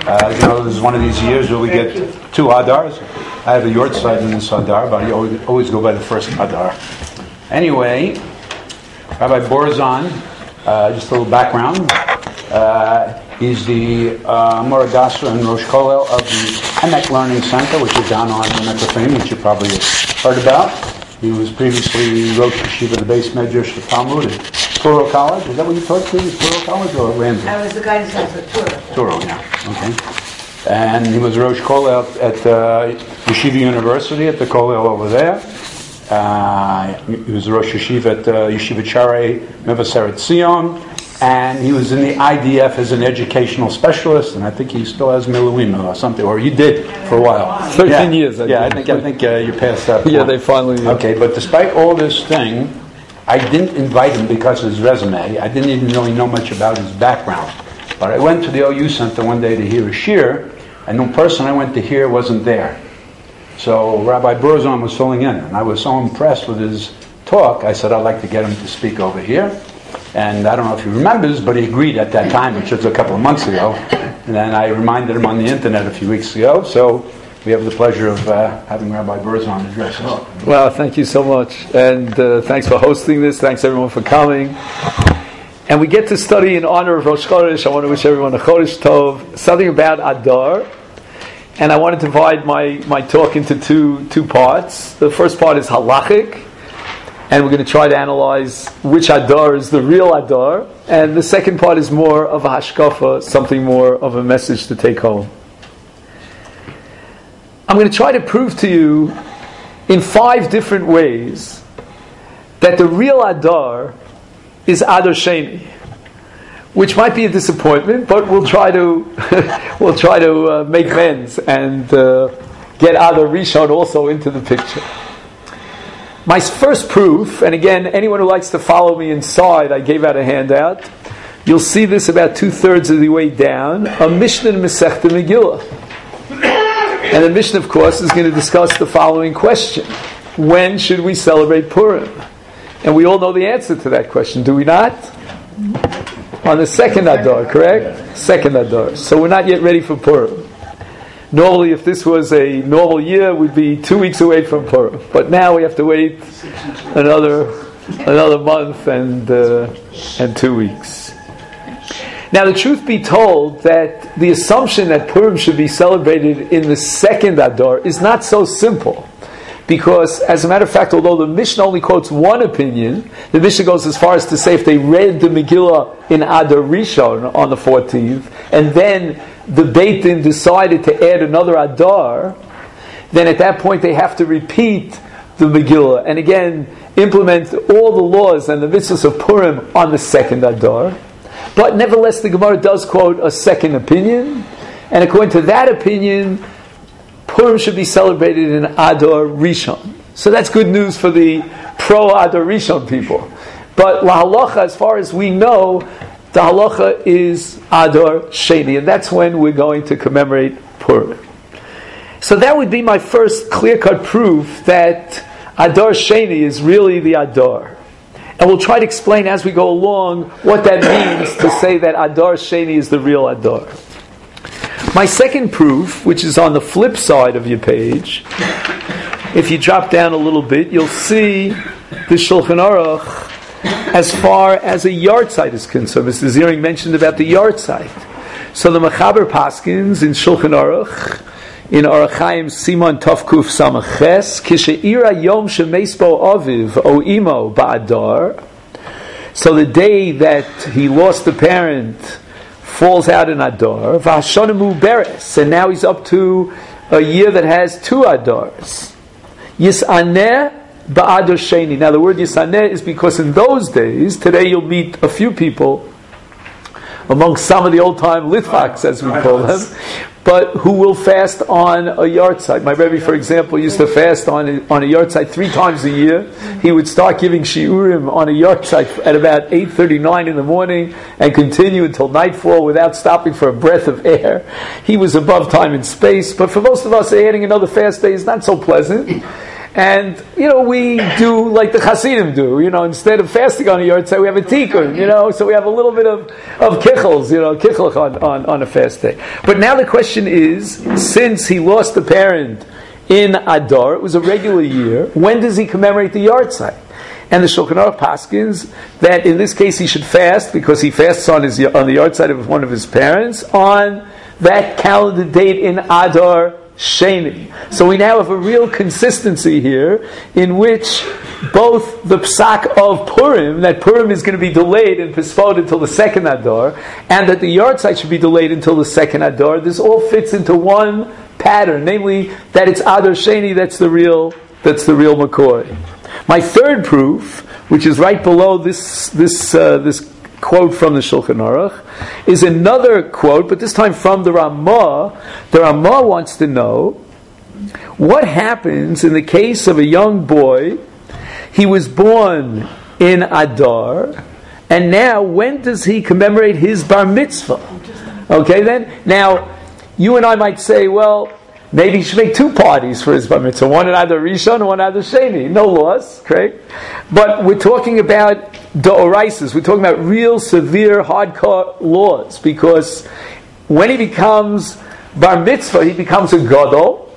This is one of these years where we get two Adars. I have a Yortzeit in this Adar, but I always go by the first Adar. Anyway, Rabbi Borzon, just a little background. He's the Moragasra and Rosh Kollel of the Emek Learning Center, which is down on Emek, which you probably have heard about. He was previously Rosh Yeshiva, the base Medrash, the Talmud at Touro College. Is that what you taught to? Touro College or Ramsey? I was the guidance counselor at Touro. Touro, yeah. Okay. And he was Rosh Kollel at Yeshiva University, at the Kollel over there. He was Rosh Yeshiva at Yeshiva Charei Mevaseret Zion. And he was in the IDF as an educational specialist, and I think he still has Miluim or something, or he did for a while. 13 years. I think you passed that. Yeah, they finally. Okay, but despite all this thing, I didn't invite him because of his resume. I didn't even really know much about his background. But I went to the OU Center one day to hear a shir, and the person I went to hear wasn't there. So Rabbi Borzon was filling in, and I was so impressed with his talk, I said I'd like to get him to speak over here. And I don't know if he remembers, but he agreed at that time, which was a couple of months ago. And then I reminded him on the internet a few weeks ago. So we have the pleasure of having Rabbi Borzon address us. Well, thank you so much. And thanks for hosting this. Thanks everyone for coming. And we get to study in honor of Rosh Chodesh. I want to wish everyone a Chodesh Tov. Something about Adar. And I want to divide my talk into two parts. The first part is halachic. And we're going to try to analyze which Adar is the real Adar. And the second part is more of a hashkafa, something more of a message to take home. I'm going to try to prove to you in 5 different ways that the real Adar is Adar Sheni, which might be a disappointment, but we'll try to make amends and get Adar Rishon also into the picture. My first proof, and again, anyone who likes to follow me inside, I gave out a handout. You'll see this about 2/3 of the way down. A Mishnah in Masechta Megillah. And the Mishnah, of course, is going to discuss the following question. When should we celebrate Purim? And we all know the answer to that question, do we not? On the second Adar, correct? Second Adar. So we're not yet ready for Purim. Normally, if this was a normal year, we'd be 2 weeks away from Purim. But now we have to wait another month and 2 weeks. Now, the truth be told, that the assumption that Purim should be celebrated in the second Adar is not so simple. Because, as a matter of fact, although the Mishnah only quotes one opinion, the Mishnah goes as far as to say if they read the Megillah in Adar Rishon on the 14th, and then the Beit Din decided to add another Adar, then at that point they have to repeat the Megillah, and again, implement all the laws and the mitzvahs of Purim on the second Adar. But nevertheless, the Gemara does quote a second opinion, and according to that opinion, Purim should be celebrated in Adar Rishon. So that's good news for the pro-Adar Rishon people. But la halacha, as far as we know, the halacha is Adar Sheni, and that's when we're going to commemorate Purim. So that would be my first clear-cut proof that Adar Sheni is really the Adar. And we'll try to explain as we go along what that means to say that Adar Sheni is the real Adar. My second proof, which is on the flip side of your page, if you drop down a little bit, you'll see the Shulchan Aruch as far as a yahrzeit is concerned. Mr. Ziering mentioned about the yahrzeit. So the Mechaber Paskins in Shulchan Aruch, in Aruch Chaim Simon Tovkuf Samaches, Kishe'ira Yom Shemespo Aviv O Imo Ba'adar. So the day that he lost the parent falls out in Adar, V'hashonamu Beres, and now he's up to a year that has 2 Adars. Yisaneh Ba'adar Sheni. Now the word Yisaneh is because in those days, today you'll meet a few people among some of the old-time Litvaks, as we call them, but who will fast on a yahrzeit. My Rebbe, for example, used to fast on a yahrzeit 3 times a year. He would start giving shiurim on a yahrzeit at about 8:39 in the morning and continue until nightfall without stopping for a breath of air. He was above time and space, but for most of us, adding another fast day is not so pleasant. And, we do like the Hasidim do, instead of fasting on a Yortzeit, we have a tikkun, so we have a little bit of kichels, kichelch on a fast day. But now the question is, since he lost a parent in Adar, it was a regular year, when does he commemorate the Yortzeit? And the Shulchan Aruch paskins that in this case he should fast because he fasts on the Yortzeit of one of his parents on that calendar date in Adar Sheni. So we now have a real consistency here in which both the psak of Purim, that Purim is going to be delayed and postponed until the second Adar, and that the Yortzeit should be delayed until the second Adar, this all fits into one pattern, namely that it's Adar Sheni that's the real Makor. My third proof, which is right below this quote from the Shulchan Aruch, is another quote, but this time from the Ramah. The Ramah wants to know what happens in the case of a young boy. He was born in Adar, and now when does he commemorate his bar mitzvah? Okay, then now you and I might say, well, maybe he should make two parties for his bar mitzvah, one in Adar Rishon and one in Adar Sheni. No laws, correct? But we're talking about D'oraises. We're talking about real, severe, hardcore laws, because when he becomes bar mitzvah, he becomes a gadol,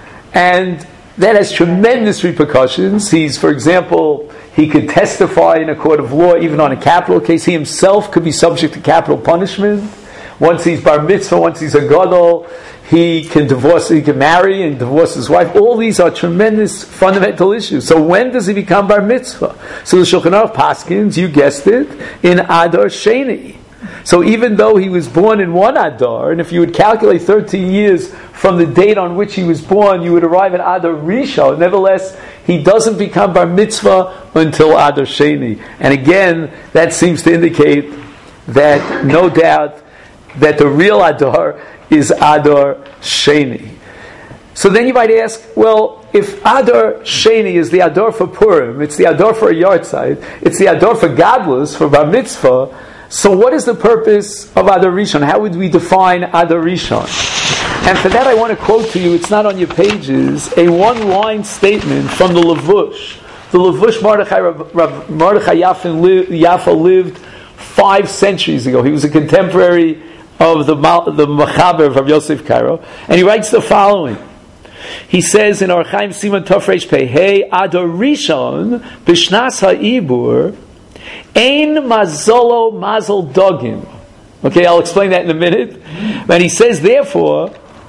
and that has tremendous repercussions. For example, he could testify in a court of law, even on a capital case. He himself could be subject to capital punishment. Once he's bar mitzvah, once he's a gadol, he can marry and divorce his wife. All these are tremendous fundamental issues. So when does he become bar mitzvah? So the Shulchan Aruch paskins, you guessed it, in Adar Sheni. So even though he was born in one Adar, and if you would calculate 13 years from the date on which he was born, you would arrive at Adar Rishon. Nevertheless, he doesn't become bar mitzvah until Adar Sheni. And again, that seems to indicate that no doubt that the real Adar is Adar Sheni. So then you might ask, well, if Adar Sheni is the Adar for Purim, it's the Adar for a Yortzeit, it's the Adar for Gadlus, for Bar Mitzvah, so what is the purpose of Adar Rishon? How would we define Adar Rishon? And for that I want to quote to you, it's not on your pages, a one-line statement from the Levush. The Levush Mordechai Yaffa lived 5 centuries ago. He was a contemporary of the Machaber of Rabbi Yosef Karo, and he writes the following. He says in Orach Chaim Siman Tov Reish Pei Hey, Adar Rishon b'shnas ha'ibur ein mazolo mazal dogim. Okay, I'll explain that in a minute. And he says, therefore,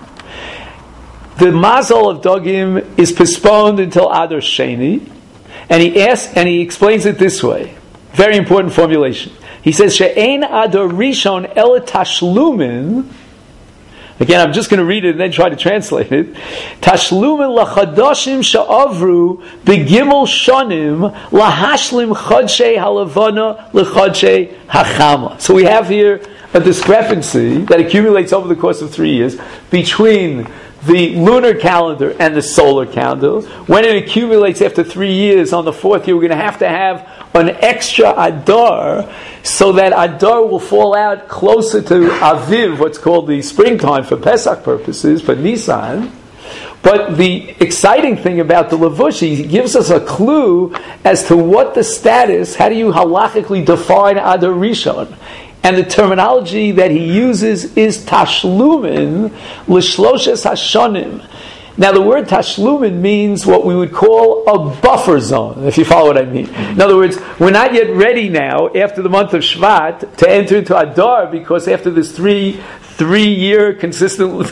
the mazal of dogim is postponed until Adar Sheni, and he explains it this way. Very important formulation. He says, She'ein Adar Rishon el tashlumin. Again, I'm just going to read it and then try to translate it. Tashlumin lachadoshim sha'avru begimel shonim lahashlim chodshei halavana lechodshei hachama. So we have here a discrepancy that accumulates over the course of 3 years between the lunar calendar and the solar calendar. When it accumulates after 3 years, on the 4th year, we're going to have an extra Adar, so that Adar will fall out closer to Aviv, what's called the springtime for Pesach purposes, for Nisan. But the exciting thing about the Levush, he gives us a clue as to what the status, how do you halachically define Adar Rishon? And the terminology that he uses is tashlumin l'shloshes hashonim. Now the word tashlumin means what we would call a buffer zone, if you follow what I mean. In other words, we're not yet ready now, after the month of Shvat, to enter into Adar, because after this three-year consistent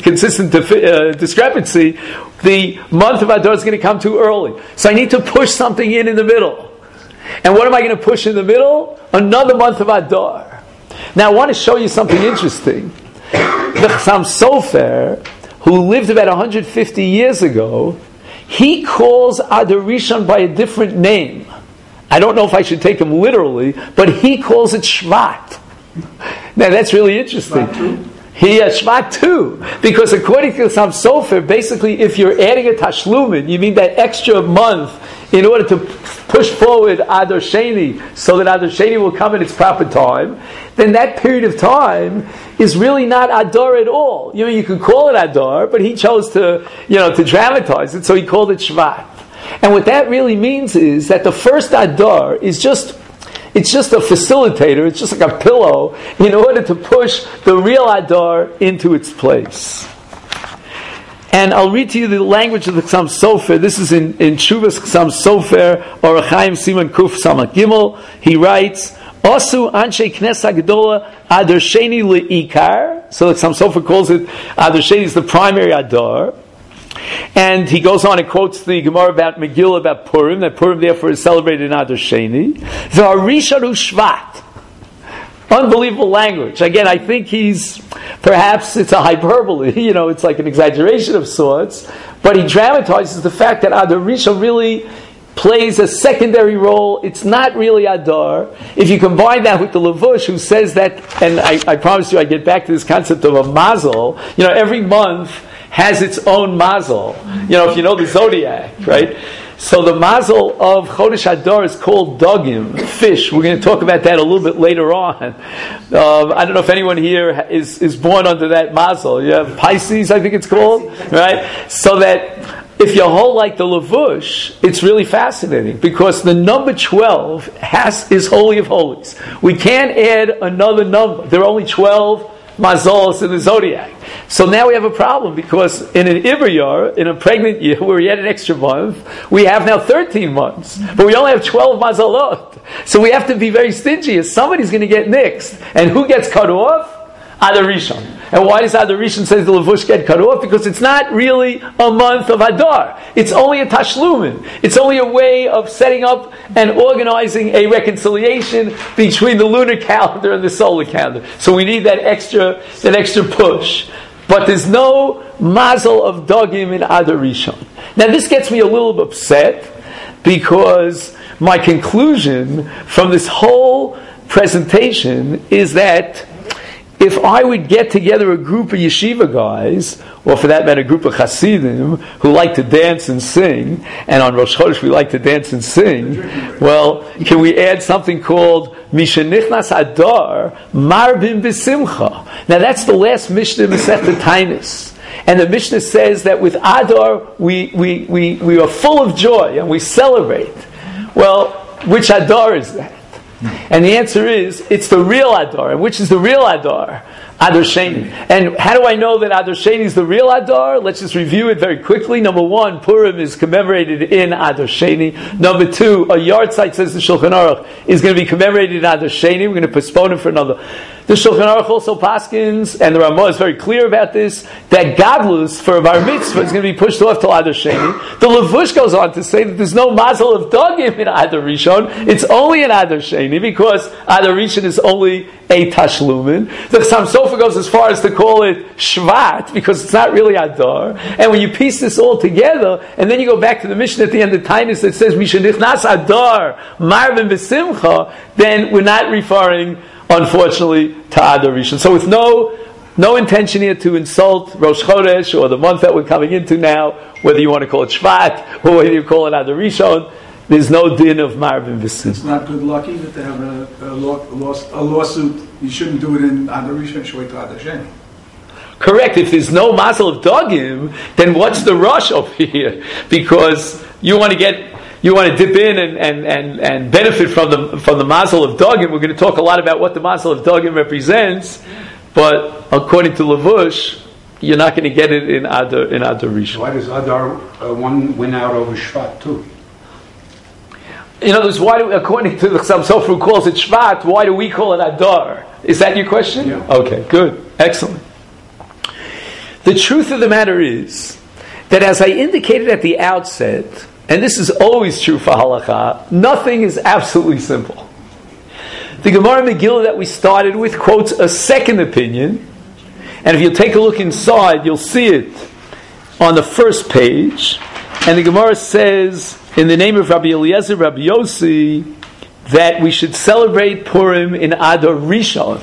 discrepancy, the month of Adar is going to come too early. So I need to push something in the middle. And what am I going to push in the middle? Another month of Adar. Now I want to show you something interesting. The Chassam Sofer, who lived about 150 years ago, he calls Adar Rishon by a different name. I don't know if I should take him literally, but he calls it Shvat. Now that's really interesting. Shvat too. Because according to Chassam Sofer, basically if you're adding a tashlumin, you mean that extra month in order to push forward Adar Sheni, so that Adar Sheni will come in its proper time, then that period of time is really not Adar at all. You could call it Adar, but he chose to dramatize it, so he called it Shvat. And what that really means is that the first Adar is just a facilitator, it's just like a pillow in order to push the real Adar into its place. And I'll read to you the language of the Chassam Sofer. This is in Shuvas Chassam Sofer, or Chaim Siman Kuf Samak Gimel. He writes, Osu Anshe Knesset Gedola Adar Sheni Le'ikar. So the Chassam Sofer calls it Adar Sheni is the primary Adar. And he goes on and quotes the Gemara about Megillah, about Purim, that Purim therefore is celebrated in Adar Sheni. The Arishon Shvat. Unbelievable language. Again, I think perhaps it's a hyperbole, it's like an exaggeration of sorts, but he dramatizes the fact that Adar Rishon really plays a secondary role. It's not really Adar. If you combine that with the Levush, who says that, and I promise you I get back to this concept of a mazel, every month has its own mazel. If you know the zodiac, right? So the mazel of Chodesh Adar is called dogim, fish. We're going to talk about that a little bit later on. I don't know if anyone here is born under that mazel. You have Pisces, I think it's called, right? So that if you hold like the Levush, it's really fascinating because the number 12 is Holy of Holies. We can't add another number. There are only 12 mazols in the zodiac. So now we have a problem because in an Iber, in a pregnant year where we had an extra month, we have now 13 months. But we only have 12 mazalot. So we have to be very stingy. Somebody's going to get nixed. And who gets cut off? Adar Rishon. And why does Adar Rishon say the Levush get cut off? Because it's not really a month of Adar. It's only a Tashlumin. It's only a way of setting up and organizing a reconciliation between the lunar calendar and the solar calendar. So we need that extra push. But there's no mazel of dogim in Adar Rishon. Now this gets me a little upset because my conclusion from this whole presentation is that if I would get together a group of yeshiva guys, or for that matter a group of Hasidim who like to dance and sing, and on Rosh Chodesh we like to dance and sing, well, can we add something called Mishenichnas Adar Marbim B'Simcha? Now that's the last Mishnah in Masechta Tainis. And the Mishnah says that with Adar we are full of joy and we celebrate. Well, which Adar is that? And the answer is, it's the real Adar. And which is the real Adar? Adar Sheni. And how do I know that Adar Sheni is the real Adar? Let's just review it very quickly. Number one, Purim is commemorated in Adar Sheni. Number two, a yard site, says the Shulchan Aruch, is going to be commemorated in Adar Sheni. We're going to postpone it for another. The Shulchan Aruch also paskins, and the Ramah is very clear about this, that Gadlus for a Bar Mitzvah is going to be pushed off till Adar Sheni. The Levush goes on to say that there's no mazel of dogim in Adar Rishon. It's only in Adar Sheni because Adar Rishon is only a Tashlumin. The Chassam Sofer goes as far as to call it Shvat because it's not really Adar. And when you piece this all together, and then you go back to the Mishnah at the end of Tainus that says Mishenichnas Adar Marvin B'Simcha, then we're not referring, unfortunately, to Adar Rishon. So with no intention here to insult Rosh Chodesh or the month that we're coming into now, whether you want to call it Shvat or whether you call it Adar Rishon, there's no din of Marvin V'Sim. It's not good lucky that they have a lawsuit. You shouldn't do it in Adar Rishon, you should wait till Adar Sheni. Correct. If there's no mazel of dogim, then what's the rush over here? Because you want to dip in and benefit from the mazel of dogim. We're going to talk a lot about what the mazel of dogim represents, but according to Levush, you're not going to get it in Adar Rishon. Why does Adar one win out over Shvat too? In other words, according to the Chassam Sofer who calls it Shvat, why do we call it Adar? Is that your question? Yeah. Okay, good. Excellent. The truth of the matter is that as I indicated at the outset, and this is always true for halakha, nothing is absolutely simple. The Gemara Megillah that we started with quotes a second opinion, and if you'll take a look inside, you'll see it on the first page, and the Gemara says, in the name of Rabbi Eliezer, Rabbi Yossi, that we should celebrate Purim in Adar Rishon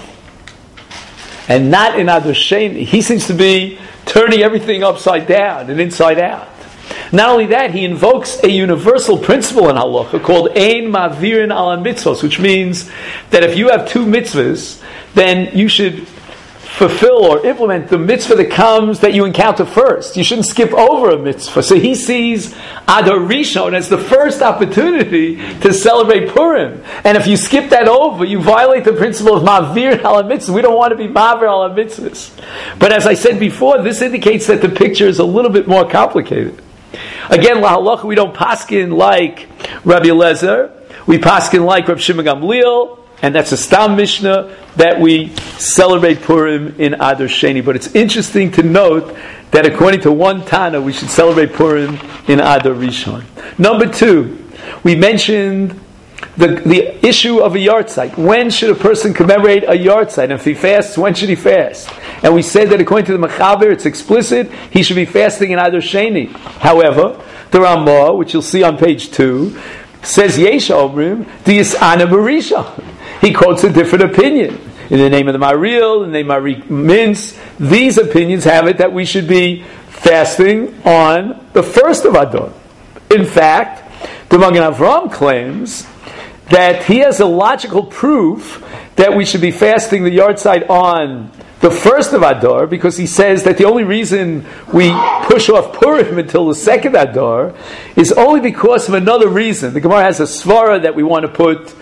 and not in Adar Sheni. He seems to be turning everything upside down and inside out. Not only that, he invokes a universal principle in halacha called Ein Ma'virin Ala Mitzvos, which means that if you have two mitzvahs, then you should fulfill or implement the mitzvah that comes that you encounter first. You shouldn't skip over a mitzvah. So he sees Adar Rishon as the first opportunity to celebrate Purim. And if you skip that over, you violate the principle of Ma'avir al mitzvah. We don't want to be Ma'avir al mitzvahs. But as I said before, this indicates that the picture is a little bit more complicated. Again, lahalacha, we don't paskin like Rabbi Eliezer. We paskin like Rabbi Shimon Gamliel. And that's a Stam Mishnah that we celebrate Purim in Adar Sheni. But it's interesting to note that according to one Tana, we should celebrate Purim in Adar Rishon. Number 2, we mentioned the issue of a yahrzeit. When should a person commemorate a yahrzeit? And if he fasts, when should he fast? And we said that according to the Mechaber, it's explicit, he should be fasting in Adar Sheni. However, the Ramah, which you'll see on page 2, says Yesh Omrim, Dias Ana Barisha. He quotes a different opinion. In the name of the Maril, in the name of Mintz, these opinions have it that we should be fasting on the first of Adar. In fact, the Magen Avraham claims that he has a logical proof that we should be fasting the yahrzeit on the first of Adar, because he says that the only reason we push off Purim until the second Adar is only because of another reason. The Gemara has a svara that we want to put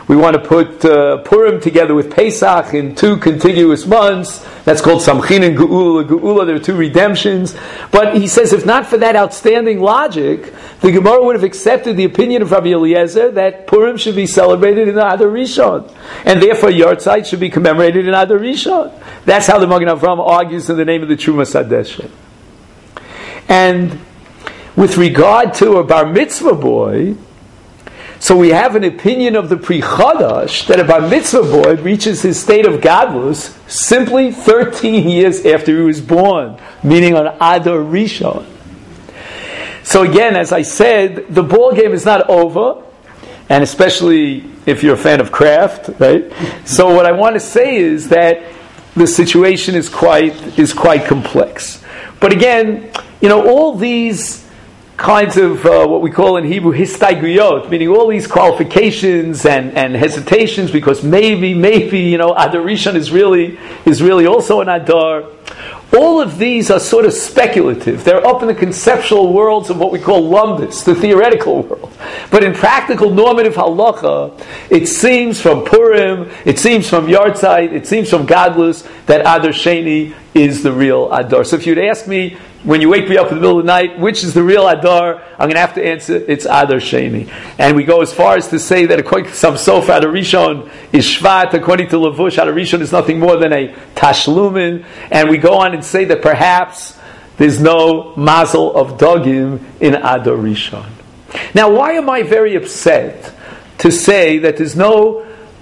Purim together with Pesach in 2 contiguous months. That's called Samchin and Geula. There are 2 redemptions. But he says if not for that outstanding logic, the Gemara would have accepted the opinion of Rabbi Eliezer that Purim should be celebrated in Adar Rishon. And therefore Yahrzeit should be commemorated in Adar Rishon. That's how the Magen Avraham argues in the name of the Trumas Hadeshet. And with regard to a bar mitzvah boy, so we have an opinion of the Pri Chadash that a bar mitzvah boy reaches his state of gadlus simply 13 years after he was born, meaning on Adar Rishon. So again, as I said, the ball game is not over, and especially if you're a fan of craft, right? So what I want to say is that the situation is quite complex. But again, all these kinds of what we call in Hebrew histaiguyot, meaning all these qualifications and hesitations, because maybe Adar Rishon is really also an Adar. All of these are sort of speculative. They're up in the conceptual worlds of what we call lumdus, the theoretical world. But in practical normative halacha, it seems from Purim, it seems from Yahrzeit, it seems from Gadlus that Adar Sheni is the real Adar. So if you'd ask me, when you wake me up in the middle of the night, which is the real Adar, I'm going to have to answer, it's Adar Sheni. And we go as far as to say that according to some Sofa, Adar Rishon is Shvat, according to Lavush, Adar Rishon is nothing more than a Tashlumin, and we go on and say that perhaps there's no Mazel of Dogim in Adar Rishon. Now, why am I very upset to say that there's no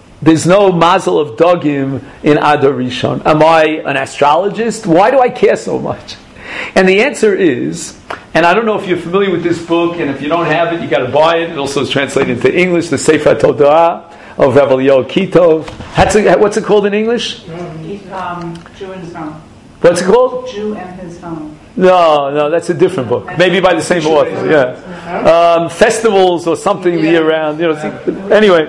Mazel of Dogim in Adar Rishon? Am I an astrologist? Why do I care so much? And the answer is, and I don't know if you're familiar with this book, and if you don't have it, you got to buy it. It also is translated into English, the Sefer Todah of Rav Eliyahu Kitov. What's it called in English? Jew and His Home. What's it called? Jew and His Home. No, that's a different book. Maybe by the same author. Yeah, festivals or something the year round. Anyway,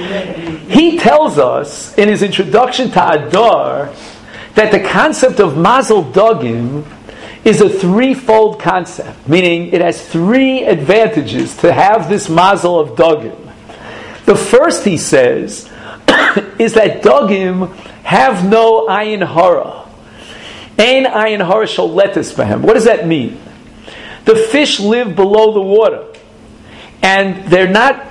he tells us in his introduction to Adar that the concept of Mazel Dogim is a threefold concept, meaning it has 3 advantages to have this Mazel of Dogim. The first, he says, is that Dogim have no ayin hara. Ein ayin hara sholetes behem. What does that mean? The fish live below the water, and they're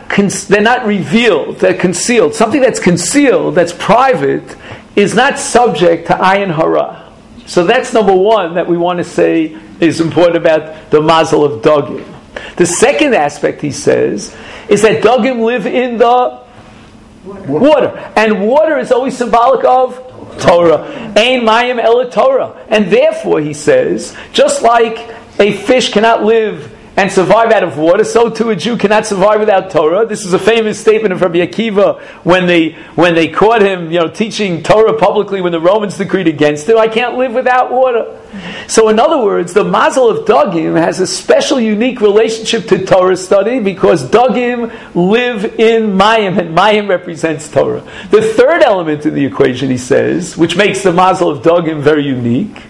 not revealed. They're concealed. Something that's concealed, that's private, is not subject to ayin hara. So that's number 1 that we want to say is important about the Mazel of Dogim. The second aspect, he says, is that Dogim live in the water. And water is always symbolic of Torah. Ein mayim ela Torah. And therefore, he says, just like a fish cannot live and survive out of water, so too a Jew cannot survive without Torah. This is a famous statement of Rabbi Akiva when they caught him, teaching Torah publicly when the Romans decreed against him. I can't live without water. So in other words, the Mazel of Dagim has a special, unique relationship to Torah study because Dagim live in Mayim, and Mayim represents Torah. The third element in the equation, he says, which makes the Mazel of Dagim very unique,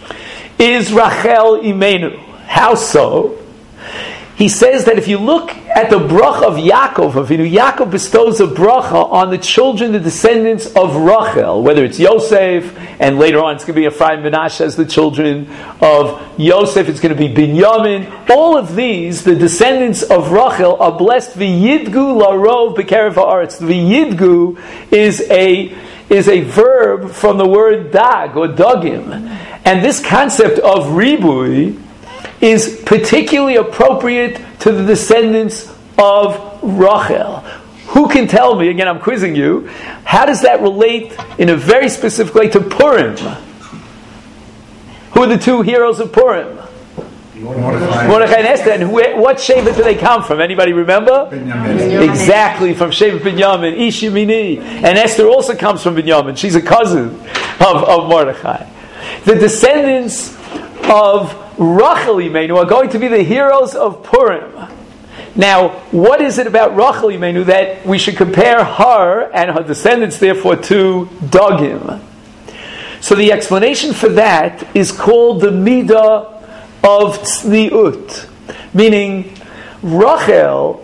is Rachel Imenu. How so? He says that if you look at the bracha of Yaakov, Yaakov bestows a bracha on the children, the descendants of Rachel, whether it's Yosef, and later on it's going to be Ephraim and Menashe as the children of Yosef, it's going to be Binyamin. All of these, the descendants of Rachel, are blessed v'yidgu larov b'kerev ha'aretz. V'yidgu is a verb from the word dag, or dagim. And this concept of ribui is particularly appropriate to the descendants of Rachel. Who can tell me, again I'm quizzing you, how does that relate in a very specific way to Purim? Who are the two heroes of Purim? Mordechai and Esther. And what Shevet do they come from? Anybody remember? Binyamin. Exactly, from Shevet Binyamin, Ish Yemini. And Esther also comes from Binyamin. She's a cousin of Mordechai. The descendants of Rachel Imenu are going to be the heroes of Purim. Now, what is it about Rachel Imenu that we should compare her and her descendants, therefore, to Dagim? So the explanation for that is called the Midah of Tzniut, meaning Rachel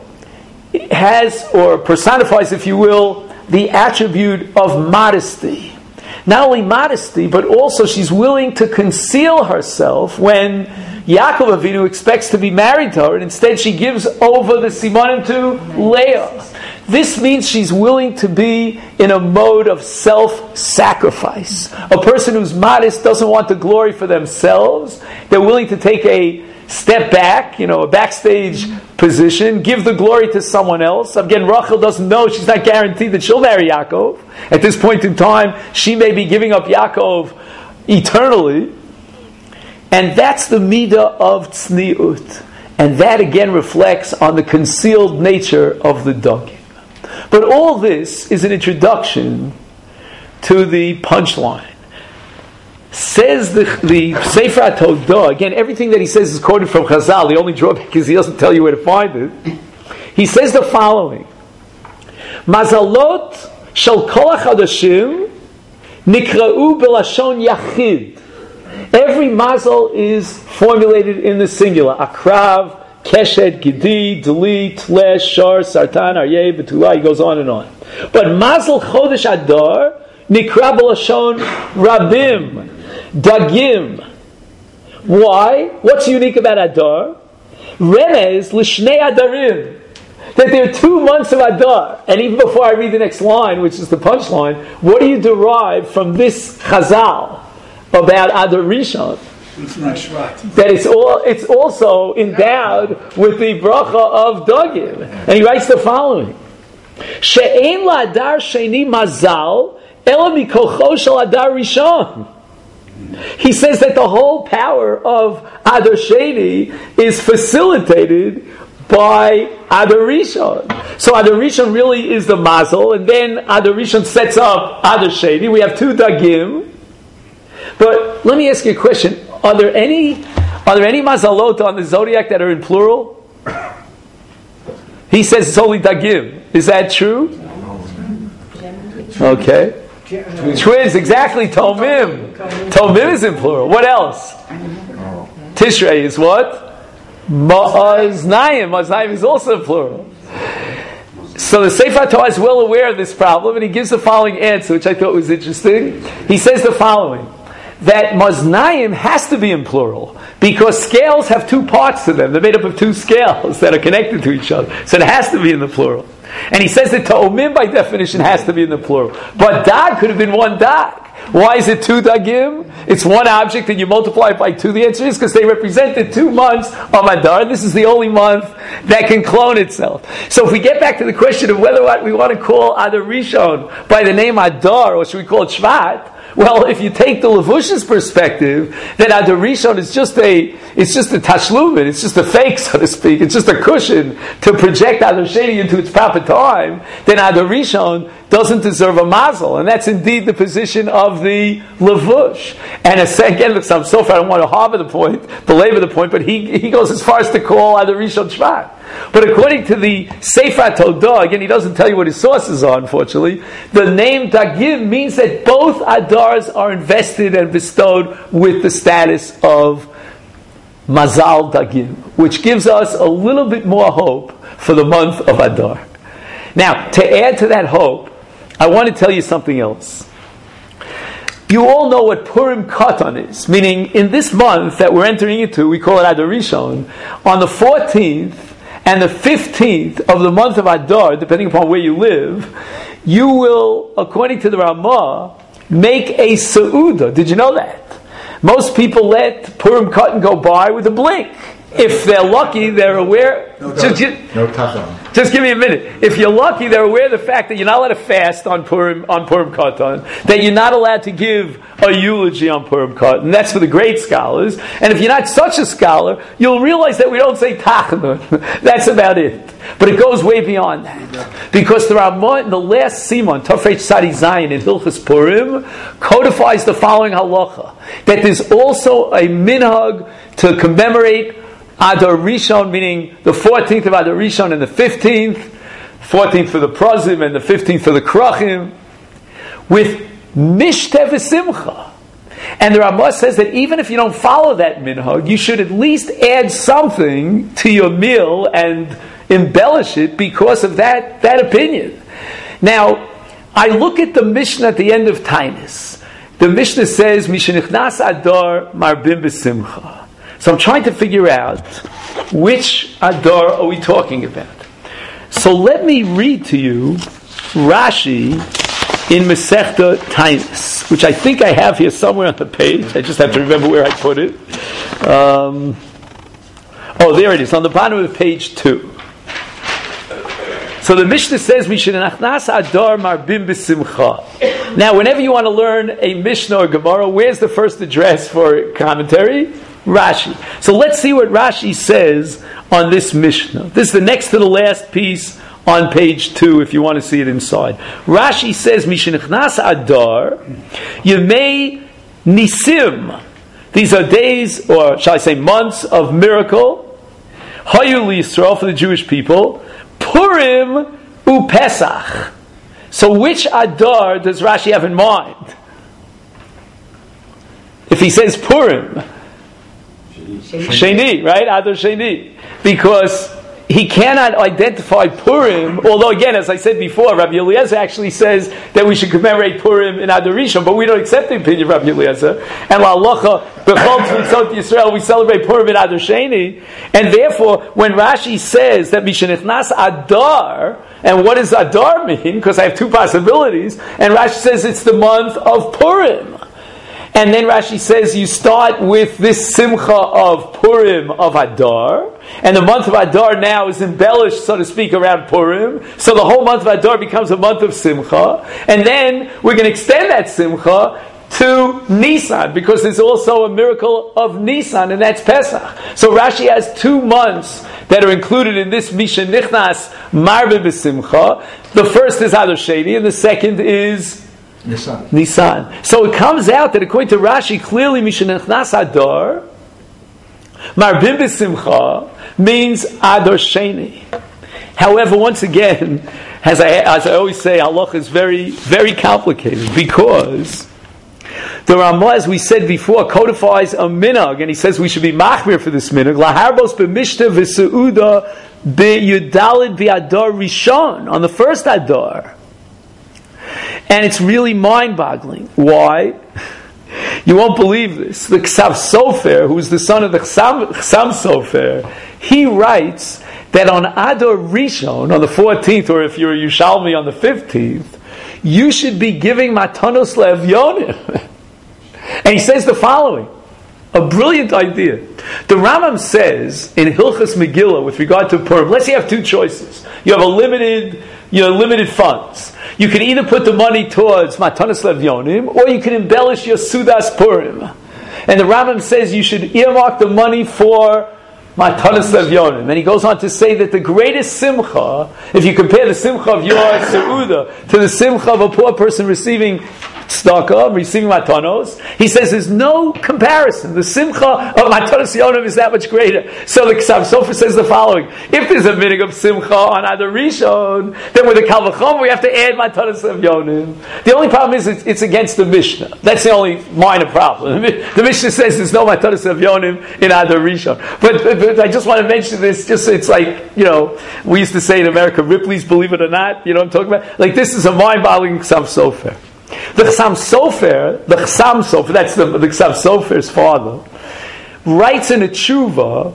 has, or personifies, if you will, the attribute of modesty. Not only modesty, but also she's willing to conceal herself when Yaakov Avinu expects to be married to her, and instead she gives over the simanim to Leah. This means she's willing to be in a mode of self-sacrifice. A person who's modest doesn't want the glory for themselves. They're willing to take a step back, a backstage position, give the glory to someone else. Again, Rachel doesn't know, she's not guaranteed that she'll marry Yaakov. At this point in time, she may be giving up Yaakov eternally. And that's the midah of tzniut. And that again reflects on the concealed nature of the dagim. But all this is an introduction to the punchline. Says the Sefer HaTodah, again, everything that he says is quoted from Chazal. The only drawback is he doesn't tell you where to find it. He says the following: Mazalot shel kol hachadashim nikra'u b'lashon yachid. Every mazal is formulated in the singular. Akrav, Keshet, Gedi, Deli, Tlesh, Shar, Sartan, Aryeh, Betula. He goes on and on. But mazal chodesh Adar nikra b'lashon rabim. Dagim. Why? What's unique about Adar? Remez l'shnei Adarim. That there are 2 months of Adar. And even before I read the next line, which is the punchline, what do you derive from this Chazal about Adar Rishon? It's not Shvat. That it's also endowed with the bracha of Dagim. And he writes the following: She'ein la'Adar sheni mazal ela mikocho shel Adar Rishon. He says that the whole power of Adar Sheni is facilitated by Adar Rishon. So Adar Rishon really is the mazel, and then Adar Rishon sets up Adar Sheni. We have 2 dagim. But let me ask you a question: Are there any mazalot on the zodiac that are in plural? He says it's only dagim. Is that true? Okay. Twins, exactly. Tomim. Tomim is in plural. What else? Tishrei is what? Ma'aznayim. Ma'aznayim is also in plural. So the Sefer Torah is well aware of this problem, and he gives the following answer, which I thought was interesting. He says the following: that Maznayim has to be in plural, because scales have 2 parts to them. They're made up of 2 scales that are connected to each other. So it has to be in the plural. And he says that Ta'omim by definition has to be in the plural. But Dag could have been 1 Dag. Why is it 2 Dagim? It's 1 object and you multiply it by 2. The answer is because they represented 2 months of Adar. This is the only month that can clone itself. So if we get back to the question of whether or not we want to call Adar Rishon by the name Adar, or should we call it Shvat, Well, if you take the Levush's perspective, then Adar Rishon is just a tashlumin, it's just a fake, so to speak, it's just a cushion to project Adar Sheni into its proper time, then Adar Rishon doesn't deserve a mazel. And that's indeed the position of the Levush. And again, look, I'm so far, I don't want to belabor the point, but he goes as far as to call Adar Rishon Shvat. But according to the Sefer Todah, again, he doesn't tell you what his sources are, unfortunately, the name Dagim means that both Adars are invested and bestowed with the status of Mazal Dagim, which gives us a little bit more hope for the month of Adar. Now, to add to that hope, I want to tell you something else. You all know what Purim Katan is, meaning in this month that we're entering into, we call it Adar Rishon, on the 14th and the 15th of the month of Adar, depending upon where you live, you will, according to the Ramah, make a Seudah. Did you know that? Most people let Purim Katan go by with a blink. If they're lucky, they're aware. No tachon. Just give me a minute. If you're lucky, they're aware of the fact that you're not allowed to fast on Purim Katan, that you're not allowed to give a eulogy on Purim Katan. That's for the great scholars. And if you're not such a scholar, you'll realize that we don't say Tachanun. That's about it. But it goes way beyond that. Because the Ramah in the last Simon, Tafresh Tzadi Zayin in Hilchas Purim, codifies the following halacha, that there's also a minhag to commemorate Adar Rishon, meaning the 14th of Adar Rishon and the 15th, 14th for the Prozim and the 15th for the Krachim, with Mishteh v'Simcha. And the Ramah says that even if you don't follow that minhag, you should at least add something to your meal and embellish it because of that opinion. Now, I look at the Mishnah at the end of Taanis. The Mishnah says, Mishenichnas Adar marbim b'Simcha. So I'm trying to figure out which Adar are we talking about. So let me read to you Rashi in Masechta Taanis, which I think I have here somewhere on the page. I just have to remember where I put it. There it is, on the bottom of page 2. So the Mishnah says, Mishenachnas Adar marbim b'Simcha. Now, whenever you want to learn a Mishnah or Gemara, where's the first address for commentary? Rashi. So let's see what Rashi says on this Mishnah. This is the next to the last piece on page 2, if you want to see it inside. Rashi says, Mishenichnas Adar, Yemei Nisim. These are days, or shall I say months, of miracle. Hayu Yisrael, for the Jewish people. Purim uPesach. So which Adar does Rashi have in mind? If he says Purim, Sheni, right? Adar Sheni. Because he cannot identify Purim, although again, as I said before, Rabbi Eliezer actually says that we should commemorate Purim in Adar Rishon, but we don't accept the opinion of Rabbi Eliezer. And la'alocha, b'chol tzutzot Yisrael, we celebrate Purim in Adar Sheni. And therefore, when Rashi says that Mishenichnas Adar, and what does Adar mean? Because I have two possibilities. And Rashi says it's the month of Purim. And then Rashi says you start with this simcha of Purim of Adar, and the month of Adar now is embellished, so to speak, around Purim. So the whole month of Adar becomes a month of simcha, and then we're going to extend that simcha to Nisan, because there's also a miracle of Nisan, and that's Pesach. So Rashi has 2 months that are included in this Mishenichnas Marbe B'Simcha. The first is Adar Sheni, and the second is Nisan. So it comes out that according to Rashi, clearly Mishenichnas Adar Marbim B'Simcha means Adar Sheni. However, once again, as I always say, halacha is very, very complicated, because the Ramah, as we said before, codifies a minhag, and he says we should be machmir for this minhag. Laharbos b'mishteh v'seuda b'yudalid b'adar rishon, on the first Adar. And it's really mind-boggling. Why? You won't believe this. The Ksav Sofer, who's the son of the Chasam Sofer, he writes that on Adar Rishon, on the 14th, or if you're a Yushalmi on the 15th, you should be giving matanos le'evyonim. And he says the following, a brilliant idea. The Rambam says in Hilchas Megillah with regard to Purim, let's say you have 2 choices. You have a limited limited funds. You can either put the money towards Matanas Levyonim, or you can embellish your Sudas Purim. And the Rambam says you should earmark the money for Matanas Levyonim. And he goes on to say that the greatest simcha, if you compare the simcha of your Seudah to the simcha of a poor person receiving tzedakah, receiving matanos, he says there's no comparison. The simcha of matanos yonim is that much greater. So the Ksav Sofer says the following: if there's a minig of simcha on Adar Rishon, then with the Kal V'chomer we have to add matanos of yonim. The only problem is it's against the Mishnah. That's the only minor problem. The Mishnah says there's no matanos of yonim in Adar Rishon. But I just want to mention this. Just it's like we used to say in America, Ripley's Believe It or Not. You know what I'm talking about? Like this is a mind-boggling Ksav Sofer. The Chassam Sofer, that's the Ksav Sofer's father, writes in a tshuva.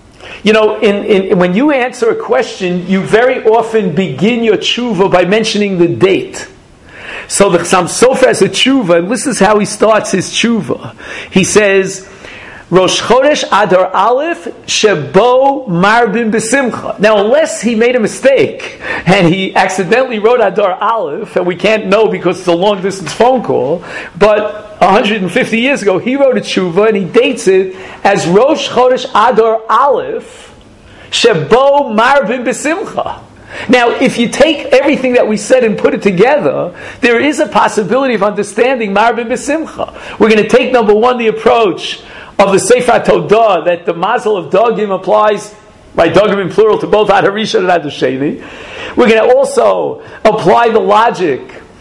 When you answer a question, you very often begin your tshuva by mentioning the date. So the Chassam Sofer has a tshuva, and this is how he starts his tshuva. He says, Rosh Chodesh Adar Aleph Shebo Marbim B'Simcha. Now, unless he made a mistake and he accidentally wrote Adar Aleph, and we can't know because it's a long distance phone call, but 150 years ago he wrote a tshuva and he dates it as Rosh Chodesh Adar Aleph Shebo Marbim B'Simcha. Now, if you take everything that we said and put it together, there is a possibility of understanding Marbim B'Simcha. We're going to take, number one, the approach of the Sefer Todah, that the mazel of Dagim applies, by Dagim in plural, to both Adar Rishon and Adar Sheni. We're going to also apply the logic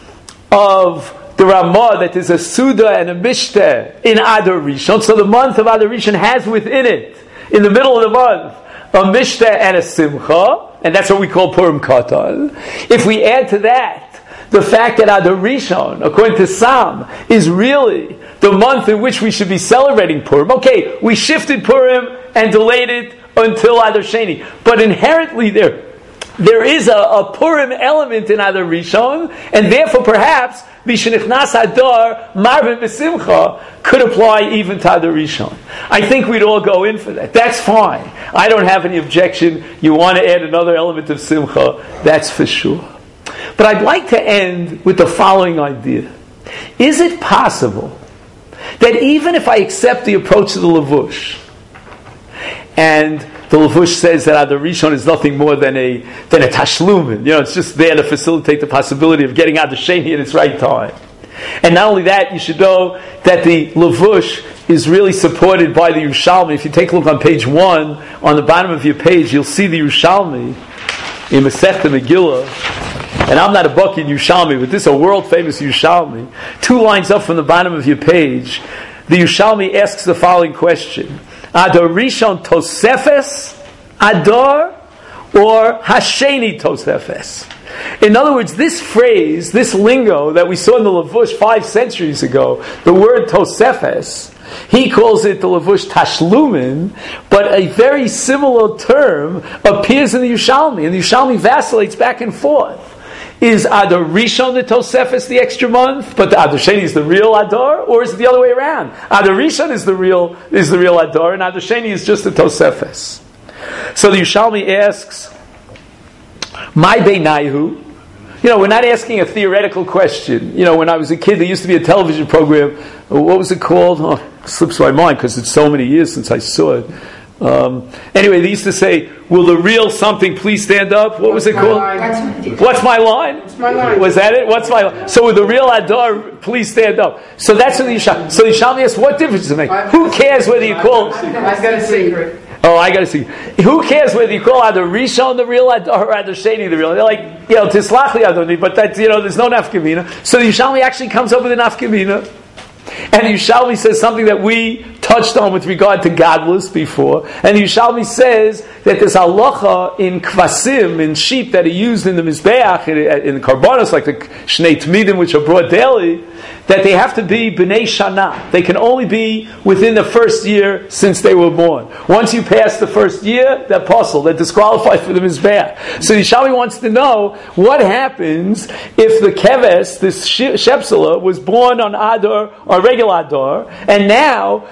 of the Ramah, that there's a Suda and a Mishteh in Adar Rishon. So the month of Adar Rishon has within it, in the middle of the month, a Mishteh and a Simcha, and that's what we call Purim Katan. If we add to that the fact that Adar Rishon, according to Sam, is really the month in which we should be celebrating Purim. Okay, we shifted Purim and delayed it until Adar Sheni, but inherently there is a Purim element in Adar Rishon, and therefore perhaps B'Shenichnas Adar Marvin B'Simcha could apply even to Adar Rishon. I think we'd all go in for that. That's fine. I don't have any objection. You want to add another element of Simcha, that's for sure. But I'd like to end with the following idea. Is it possible that even if I accept the approach of the Levush, and the Levush says that Adar Rishon is nothing more than a tashlumin, it's just there to facilitate the possibility of getting Adar Sheni in its right time. And not only that, you should know that the Levush is really supported by the Yerushalmi. If you take a look on page 1, on the bottom of your page, you'll see the Yerushalmi in Masechta Megillah. And I'm not a buck in Yerushalmi, but this is a world-famous Yerushalmi. 2 lines up from the bottom of your page, the Yerushalmi asks the following question: Adar Rishon Tosefes Adar, or Hasheni Tosefes? In other words, this phrase, this lingo that we saw in the Levush 5 centuries ago, the word Tosefes, he calls it the Levush Tashlumin, but a very similar term appears in the Yerushalmi, and the Yerushalmi vacillates back and forth. Is Adar Rishon the Tosefes, the extra month, but the Adar Sheni is the real Adar, or is it the other way around? Adar Rishon is the real Adar, and Adar Sheni is just the Tosefes. So the Yerushalmi asks, "My Beinayhu." We're not asking a theoretical question. When I was a kid, there used to be a television program. What was it called? Oh, it slips my mind because it's so many years since I saw it. Anyway, they used to say, "Will the real something please stand up?" What was it called? What's my line? What's my line? Was that it? What's my line? So, will the real Adar please stand up? So that's what the Yerushalmi. So the Yerushalmi asks, what difference does it make? Who cares whether you call? I've got a secret. Oh, I got to see. Who cares whether you call Adar Rishon the real Adar or Adar Sheni the real? They're like, Tislachli Adoni, but that's, there's no nafkamina. So the Yerushalmi actually comes up with a nafkamina. And the Yerushalmi says something that we touched on with regard to godless before. And the Yerushalmi says that there's halacha in kvasim, in sheep that are used in the mizbeach, in the karbanos, like the shnei tmidim, which are brought daily, that they have to be b'nei shana. They can only be within the first year since they were born. Once you pass the first year, they're apostle, they're disqualified for the mizbeach. So the Yerushalmi wants to know what happens if the keves, this shepsela, was born on Adar or regular Adar, and now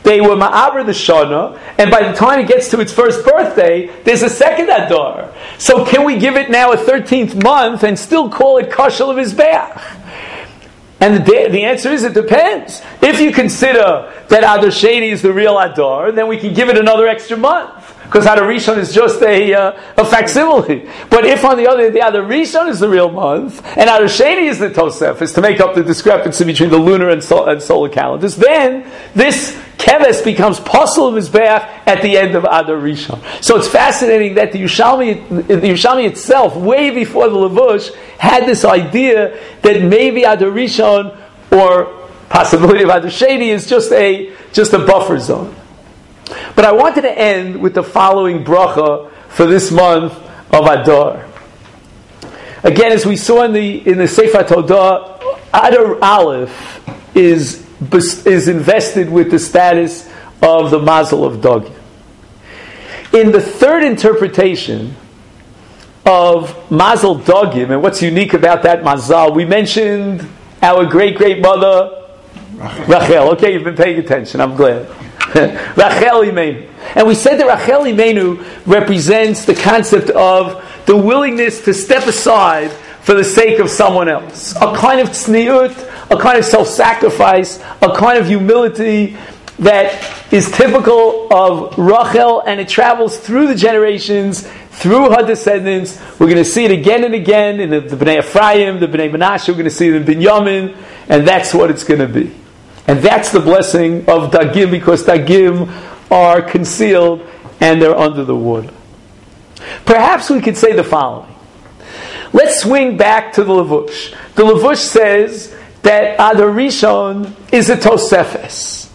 they were Ma'aber the Shana, and by the time it gets to its first birthday, there's a second Adar. So can we give it now a 13th month and still call it Kashal of Mizbeach? And the answer is it depends. If you consider that Adar Sheni is the real Adar, then we can give it another extra month. Because Adar Rishon is just a facsimile. But if on the other hand, the Adar Rishon is the real month, and Adar Sheni is the Tosefes, to make up the discrepancy between the lunar and solar calendars, then this Keves becomes Posel Mizbeach at the end of Adar Rishon. So it's fascinating that the Yerushalmi itself, way before the Levush, had this idea that maybe Adar Rishon, or possibility of Adar Sheni, is just a buffer zone. But I wanted to end with the following bracha for this month of Adar. Again, as we saw in the Sefer Todah, Adar Aleph is invested with the status of the Mazel of Dagim. In the third interpretation of Mazel Dagim, and what's unique about that Mazal, we mentioned our great-great-mother Rachel. Okay, you've been paying attention, I'm glad. Rachel Imenu. And we said that Rachel Imenu represents the concept of the willingness to step aside for the sake of someone else. A kind of tzniut, a kind of self-sacrifice, a kind of humility that is typical of Rachel, and it travels through the generations, through her descendants. We're going to see it again and again in the Bnei Ephraim, the Bnei Menashe. We're going to see it in Binyamin, and that's what it's going to be. And that's the blessing of Dagim, because Dagim are concealed and they're under the water. Perhaps we could say the following. Let's swing back to the Levush. The Levush says that Adar Rishon is a Tosefes.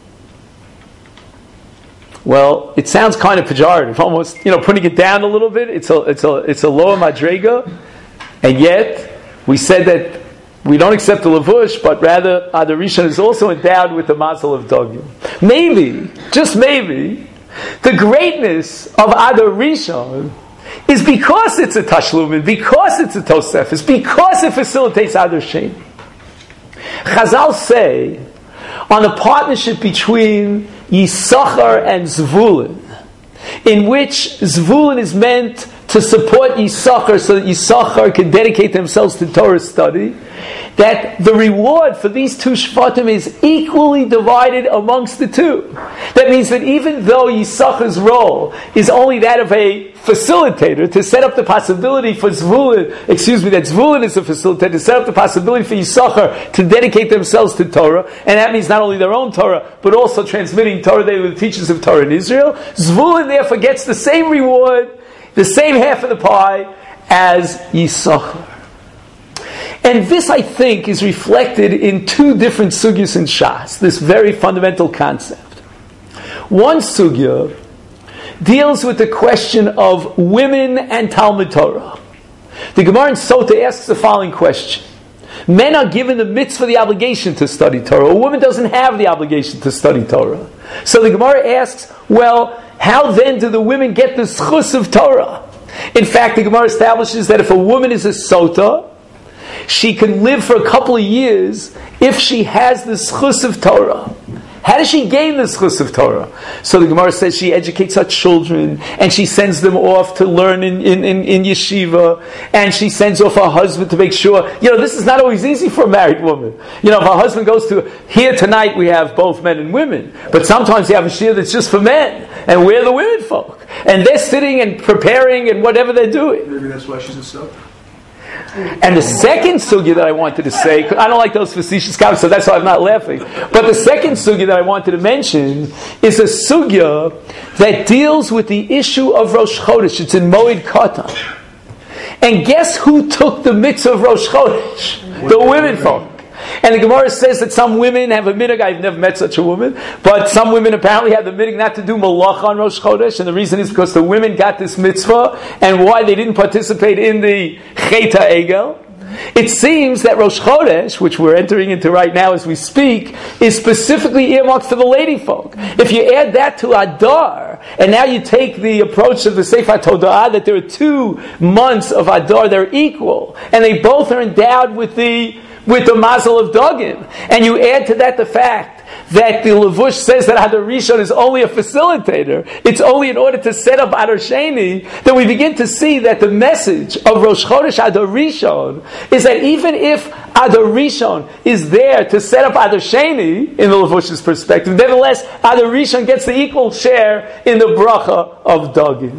Well, it sounds kind of pejorative, almost, putting it down a little bit. It's a lower madrega, and yet we said that we don't accept the Levush, but rather Adar Rishon is also endowed with the Mazel of Dagim. Maybe, just maybe, the greatness of Adar Rishon is because it's a Tashlumin, because it's a Tosefes, because it facilitates Adar Sheni. Chazal say on a partnership between Yisachar and Zvulun, in which Zvulun is meant to support Yisachar so that Yisachar can dedicate themselves to Torah study, that the reward for these two Shvatim is equally divided amongst the two. That means that even though Yisachar's role is only that of a facilitator, to set up the possibility for Zvulun, that Zvulun is a facilitator, to set up the possibility for Yisachar to dedicate themselves to Torah, and that means not only their own Torah, but also transmitting Torah. They were the teachers of Torah in Israel. Zvulun therefore gets the same reward, the same half of the pie, as Yisachar. And this, I think, is reflected in two different sugyas in Shas, this very fundamental concept. One sugya deals with the question of women and Talmud Torah. The Gemara in Sota asks the following question. Men are given the mitzvah, the obligation to study Torah. A woman doesn't have the obligation to study Torah. So the Gemara asks, well, how then do the women get the schus of Torah? In fact, the Gemara establishes that if a woman is a Sota, she can live for a couple of years if she has the schus of Torah. How does she gain the schus of Torah? So the Gemara says she educates her children, and she sends them off to learn in yeshiva, and she sends off her husband to make sure, this is not always easy for a married woman. If her husband goes to, here tonight we have both men and women, but sometimes you have a shir that's just for men, and we're the women folk. And they're sitting and preparing and whatever they're doing. Maybe that's why she's a sub. And the second sugya that I wanted to say, I don't like those facetious comments, so that's why I'm not laughing. But the second sugya that I wanted to mention is a sugya that deals with the issue of Rosh Chodesh. It's in Moed Katan. And guess who took the mitzvah of Rosh Chodesh? The women folk. And the Gemara says that some women have a minhag. I've never met such a woman, but some women apparently have the minhag not to do malach on Rosh Chodesh, and the reason is because the women got this mitzvah, and why they didn't participate in the Chet HaEgel. It seems that Rosh Chodesh, which we're entering into right now as we speak, is specifically earmarked for the lady folk. If you add that to Adar, and now you take the approach of the Sefer Todah, that there are 2 months of Adar, they're equal, and they both are endowed with the with the mazel of Dagim, and you add to that the fact that the Levush says that Adar Rishon is only a facilitator, it's only in order to set up Adar Sheni, then we begin to see that the message of Rosh Chodesh Adar Rishon is that even if Adar Rishon is there to set up Adar Sheni, in the Levush's perspective, nevertheless, Adar Rishon gets the equal share in the bracha of Dagim.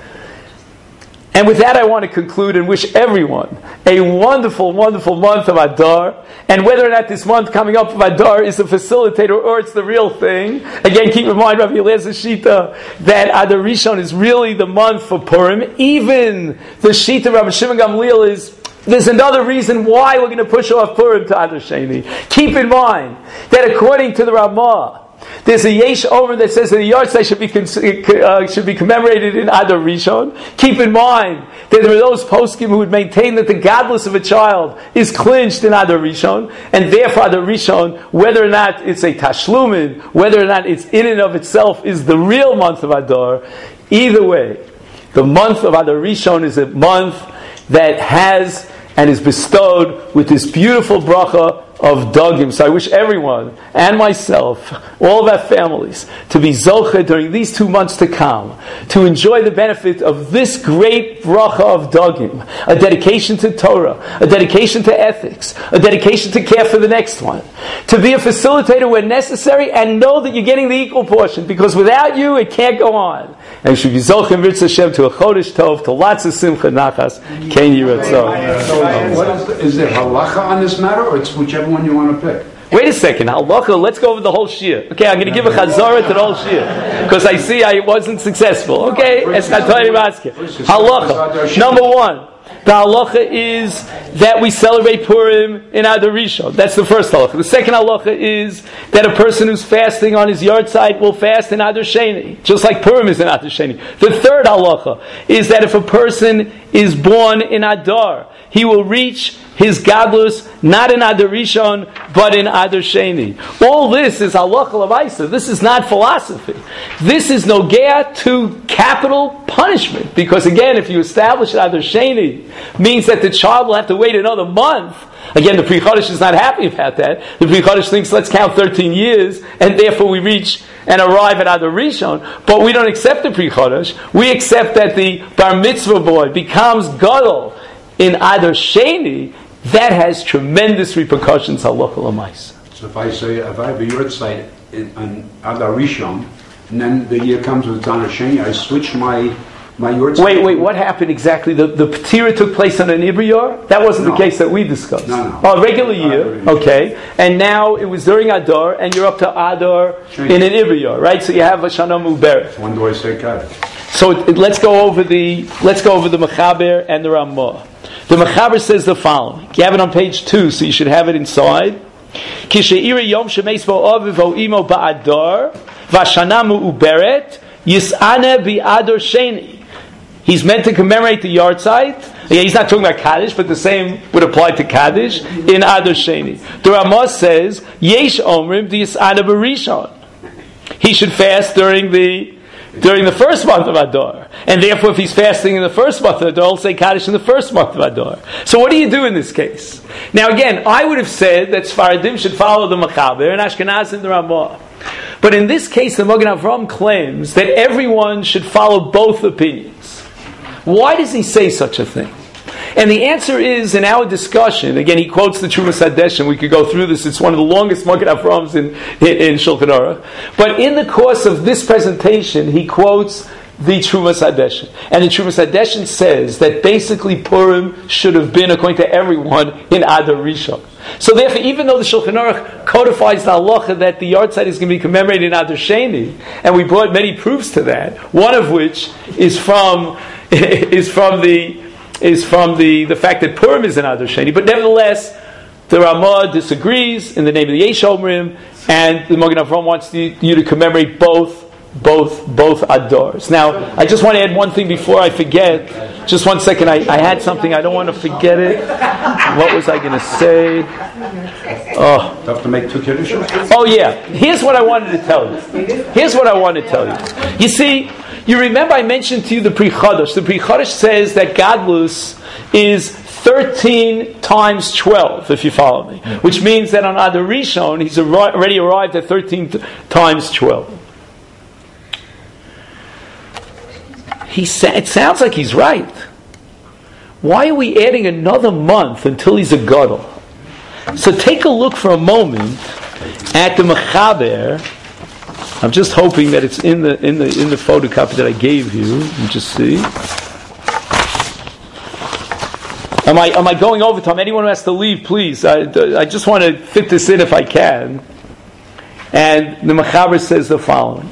And with that, I want to conclude and wish everyone a wonderful, wonderful month of Adar. And whether or not this month coming up of Adar is a facilitator or it's the real thing, again, keep in mind, Rabbi Eliezer Shita, that Adar Rishon is really the month for Purim. Even the Shita of Rabbi Shimon Gamliel is, there's another reason why we're going to push off Purim to Adar Sheni. Keep in mind that according to the Ramah, there's a Yesh Omer that says that the Yartzeit should be commemorated in Adar Rishon. Keep in mind that there are those poskim who would maintain that the godless of a child is clinched in Adar Rishon, and therefore Adar Rishon, whether or not it's a Tashlumin, whether or not it's in and of itself is the real month of Adar, either way, the month of Adar Rishon is a month that has and is bestowed with this beautiful bracha of Dagim. So I wish everyone, and myself, all of our families, to be zocheh during these 2 months to come, to enjoy the benefit of this great bracha of Dagim, a dedication to Torah, a dedication to ethics, a dedication to care for the next one, to be a facilitator when necessary, and know that you're getting the equal portion, because without you, it can't go on. And you should be zocheh Mirz Hashem to a Chodesh Tov, to lots of simcha nachas, Ken Yiratzah. So is there halacha on this matter, or it's whichever one you want to pick? Wait a second, halacha, let's go over the whole shir. Okay, I'm going to give a chazara to the whole shir, because I see I wasn't successful. Okay, halacha. Number one, the halacha is that we celebrate Purim in Adar Rishon. That's the first halacha. The second halacha is that a person who's fasting on his yahrzeit will fast in Adar Sheni, just like Purim is in Adar Sheni. The third halacha is that if a person is born in Adar, he will reach his gadlus not in Adar Rishon but in Adar Sheni. All this is halacha l'maisa. This is not philosophy. This is nogea to capital punishment, because again, if you establish Adar Sheni, means that the child will have to wait another month. Again, the Pri Chodesh is not happy about that. The Pri Chodesh thinks let's count 13 years, and therefore we reach and arrive at Adar Rishon. But we don't accept the Pri Chodesh. We accept that the bar mitzvah boy becomes gadol in Adar Sheni. That has tremendous repercussions, halacha l'maisa. So if I have a yahrzeit on Adar Rishon, and then the year comes with Adar Sheni, I switch my yahrzeit. Wait, what happened exactly? The Petira took place on an Ibriyar? That wasn't the case that we discussed. No. Oh, regular year, okay. And now it was during Adar, and you're up to Adar Sheni in an Ibriyar, right? So you have a Shana Muberet. When do I say Kaddish? So let's go over the Mechaber and the Ramah. The Mechaber says the following. You have it on page 2, so you should have it inside. Kishe'ira yom shemeis bo'aviv o'imo ba'adar v'ashana mu'uberet yis'ane bi'adar sheni. He's meant to commemorate the yahrzeit. Yeah, he's not talking about Kaddish, but the same would apply to Kaddish in Adar Sheni. The Ramah says, Yesh omrim yis'ane b'rishon. He should fast during the first month of Adar. And therefore, if he's fasting in the first month of Adar, he'll say Kaddish in the first month of Adar. So what do you do in this case? Now again, I would have said that Sfaradim should follow the Mechaber and Ashkenazim the Ramah. But in this case, the Magen Avraham claims that everyone should follow both opinions. Why does he say such a thing? And the answer is, in our discussion, again, he quotes the Trumas Hadeshim. We could go through this. It's one of the longest Magen Avrahams in Shulchan Aruch. But in the course of this presentation, he quotes the Trumas Hadeshim. And the Trumas Hadeshim says that basically Purim should have been, according to everyone, in Adar Rishon. So therefore, even though the Shulchan Aruch codifies the halacha that the yahrzeit is going to be commemorated in Adar Sheni, and we brought many proofs to that, one of which is from the fact that Purim is in Adar Sheni, but nevertheless, the Ramah disagrees in the name of the Yesh Omrim, and the Magen Avraham wants you to commemorate both Adars. Now, I just want to add one thing before I forget. Just 1 second. I had something. I don't want to forget it. What was I going to say? Oh, you have to make 2 Kiddushes? Oh yeah. Here's what I wanted to tell you. You see, you remember I mentioned to you the Pri Chodesh. The Pri Chodesh says that Gadlus is 13 times 12, if you follow me. Which means that on Adar Rishon, he's already arrived at 13 times 12. It sounds like he's right. Why are we adding another month until he's a gadol? So take a look for a moment at the Mechaber. I'm just hoping that it's in the photocopy that I gave you. Let me just see. Am I going over time? Anyone who has to leave, please. I just want to fit this in if I can. And the Mechaber says the following.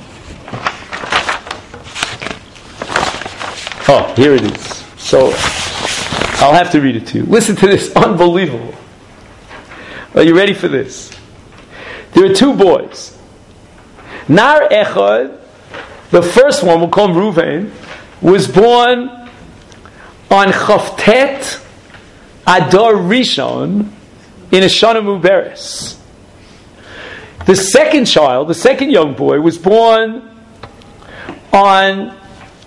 Oh, here it is. So I'll have to read it to you. Listen to this. Unbelievable. Are you ready for this? There are two boys. Nar Echad, the first one, we'll call him Reuven, was born on Chavtet Adar Rishon in a Shana Muberes. The second child, the second young boy, was born on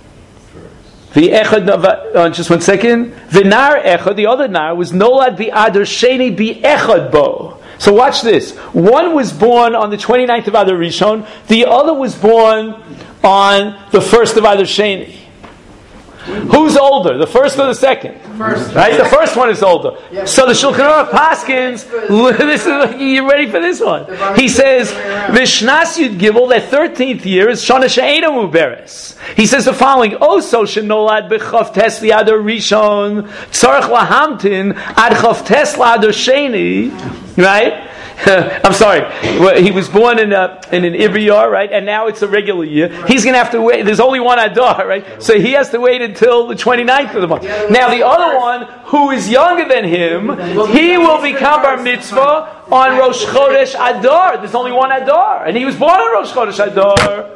the Echad, just 1 second. The Nar Echad, the other Nar, was Nolad bi Adar Sheni bi Echad bo. So watch this. One was born on the 29th of Adar Rishon. The other was born on the 1st of Adar Sheni. Who's older, the first or the second? First. Right? The first one is older. Yeah, so the Shulchan Aruch Paskins, this is, you ready for this one? He says, Vishnas Yud Gimel, that 13th year is Shana She'ena Muberes. He says the following, Oso Shenolad B'chav Tes Li'adar Rishon, Tzarech Lahamtin, Ad Chav Tes Li'adar Sheni, right? I'm sorry. He was born in an Ibriyar, right? And now it's a regular year. He's going to have to wait. There's only one Adar, right? So he has to wait until the 29th of the month. Now the other one, who is younger than him, he will become Bar Mitzvah on Rosh Chodesh Adar. There's only one Adar. And he was born on Rosh Chodesh Adar.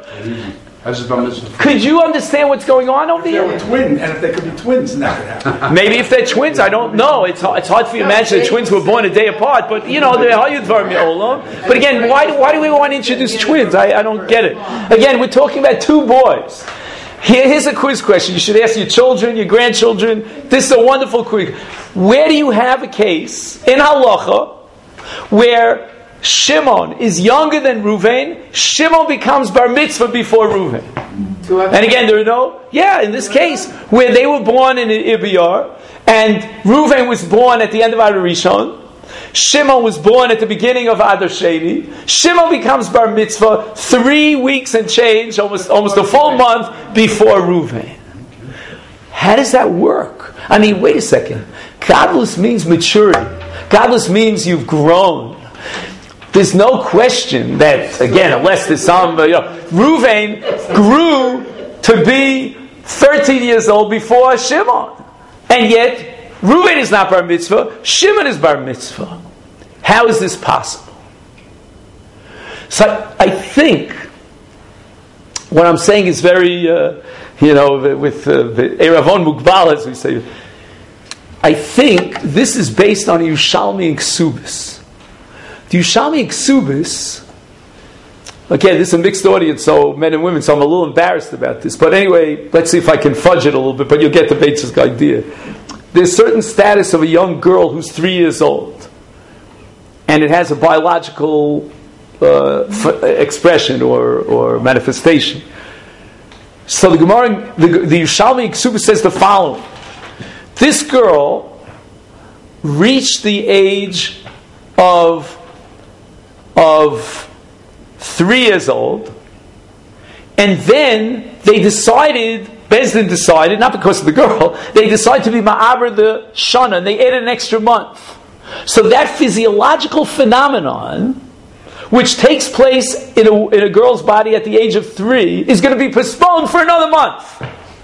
Could you understand what's going on over here? They were twins, and if they could be twins, that could happen. Maybe if they're twins, I don't know. It's hard for you to imagine the twins were born a day apart. But you know, they're Hayudvar Mi'olam. But again, why do we want to introduce twins? I don't get it. Again, we're talking about two boys. Here's a quiz question. You should ask your children, your grandchildren. This is a wonderful quiz. Where do you have a case in Halacha where Shimon is younger than Reuven? Shimon becomes Bar Mitzvah before Reuven. And again, there are in this case, where they were born in Ibiyar, and Reuven was born at the end of Adar Rishon, Shimon was born at the beginning of Adar Sheni, Shimon becomes Bar Mitzvah 3 weeks and change, almost a full month before Reuven. How does that work? I mean, wait a second. Gadlus means maturity. Gadlus means you've grown. There's no question that, again, unless there's some, Reuven grew to be 13 years old before Shimon. And yet, Reuven is not Bar Mitzvah, Shimon is Bar Mitzvah. How is this possible? So I think what I'm saying is very, with Eravon Mugbal, as we say, I think this is based on Yerushalmi and Ksubis. The Yerushalmi and Ksubis, okay, this is a mixed audience, so men and women, so I'm a little embarrassed about this. But anyway, let's see if I can fudge it a little bit, but you'll get the basic idea. There's certain status of a young girl who's 3 years old, and it has a biological expression or manifestation. So the Gemara, the Yerushalmi and Ksubis says the following. This girl reached the age of 3 years old, and then Beis Din decided, not because of the girl, they decided to be Ma'aber the Shana, and they added an extra month. So that physiological phenomenon, which takes place in a girl's body at the age of 3, is going to be postponed for another month.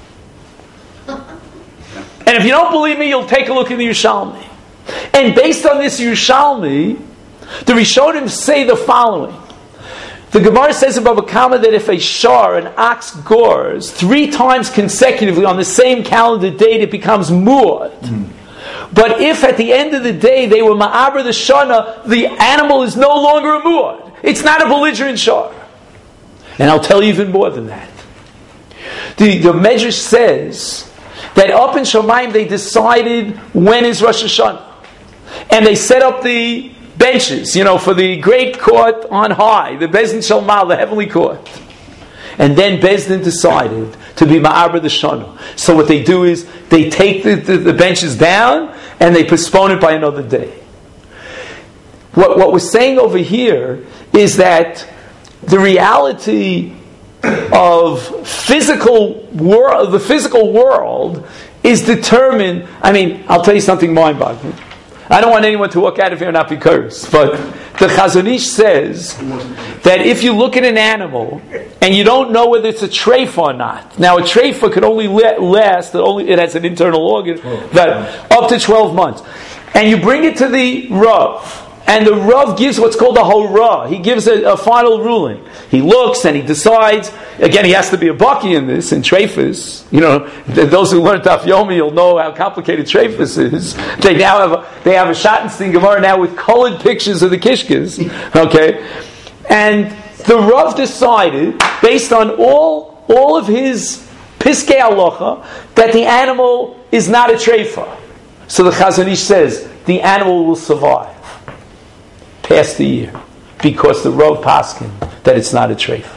And if you don't believe me, you'll take a look in the Yerushalmi. And based on this Yerushalmi, the Rishonim say the following. The Gemara says in Bava Kama that if an ox gores 3 times consecutively on the same calendar date, it becomes mu'ad. But if at the end of the day they were ma'aber the shana, the animal is no longer a mu'ad. It's not a belligerent shar. And I'll tell you even more than that. The Medrash says that up in Shomayim they decided when is Rosh Hashanah. And they set up the benches, for the great court on high, the Beis Din Shel Ma'ala, the heavenly court. And then Beis Din decided to be Ma'aber the Shana. So what they do is they take the benches down and they postpone it by another day. What we're saying over here is that the reality of the physical world is determined. I'll tell you something mind-boggling. I don't want anyone to walk out of here and not be cursed, but the Chazon Ish says that if you look at an animal and you don't know whether it's a treifa or not, now a treifa can only last, it has an internal organ, up to 12 months, and you bring it to the Rav, and the Rav gives what's called a horah. He gives a final ruling. He looks and he decides. Again, he has to be a baki in this, in treifas. Those who learned Daf Yomi, you'll know how complicated treifas is. They have a Schottenstein Gemara now with colored pictures of the kishkas. Okay? And the Rav decided, based on all of his piskei halacha, that the animal is not a treifa. So the Chazon Ish says, the animal will survive past the year, because the Rav paskin that it's not a treifa.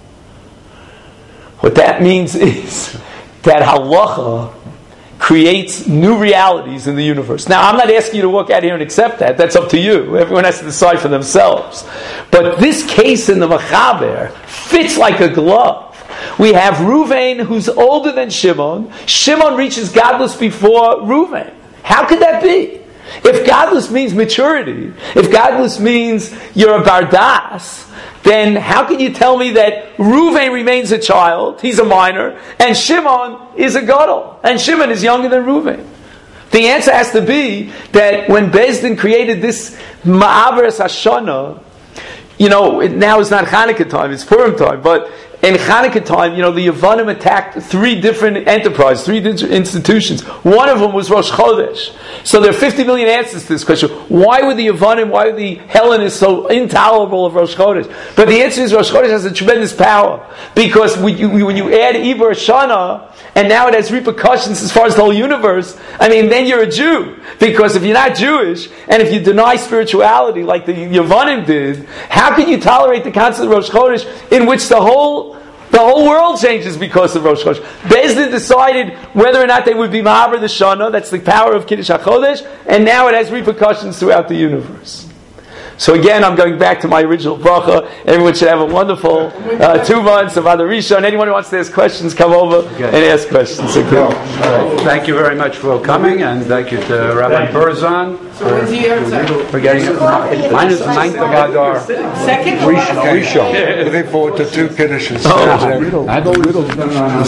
What that means is that halacha creates new realities in the universe. Now, I'm not asking you to walk out here and accept that. That's up to you. Everyone has to decide for themselves. But this case in the Mechaber fits like a glove. We have Ruvain, who's older than Shimon. Shimon reaches godless before Ruvain. How could that be? If godless means maturity, if godless means you're a bardas, then how can you tell me that Ruvain remains a child, he's a minor, and Shimon is a gadol, and Shimon is younger than Ruvain? The answer has to be that when Beis Din created this Ma'averes Hashanah, now it's not Hanukkah time, it's Purim time, but in Hanukkah time, the Yevanim attacked 3 different enterprises, 3 different institutions. One of them was Rosh Chodesh. So there are 50 million answers to this question. Why were the Yevanim, why were the Hellenists so intolerable of Rosh Chodesh? But the answer is Rosh Chodesh has a tremendous power. Because when you add Iber Shana, and now it has repercussions as far as the whole universe, then you're a Jew. Because if you're not Jewish, and if you deny spirituality like the Yevanim did, how can you tolerate the concept of Rosh Chodesh in which the whole world changes because of Rosh Chodesh? Beis Din decided whether or not they would be Ma'aber the Shana, that's the power of Kiddush HaChodesh, and now it has repercussions throughout the universe. So again, I'm going back to my original bracha. Everyone should have a wonderful 2 months of Adar Rishon. Anyone who wants to ask questions, come over and ask questions. Okay. All right. Thank you very much for coming, and thank you to Rabbi Burzon for getting it. Mine is the 9th of Adar. Second? Rishon. Looking forward to 2 Kiddushes. I've always